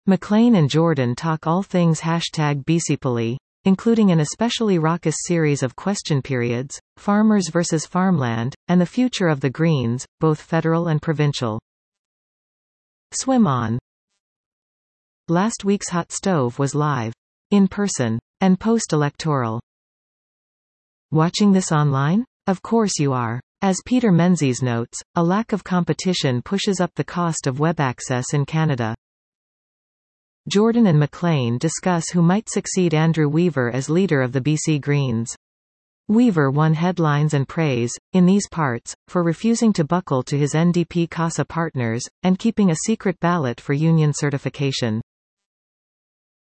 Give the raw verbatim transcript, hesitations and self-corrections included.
McLean and Jordan talk all things hashtag BCPoli, including an especially raucous series of question periods, farmers versus farmland, and the future of the Greens, both federal and provincial. Swim On. Last week's Hot Stove was live, in person, and post-electoral. Watching this online? Of course you are. As Peter Menzies notes, a lack of competition pushes up the cost of web access in Canada. Jordan and McLean discuss who might succeed Andrew Weaver as leader of the B C Greens. Weaver won headlines and praise, in these parts, for refusing to buckle to his N D P CASA partners, and keeping a secret ballot for union certification.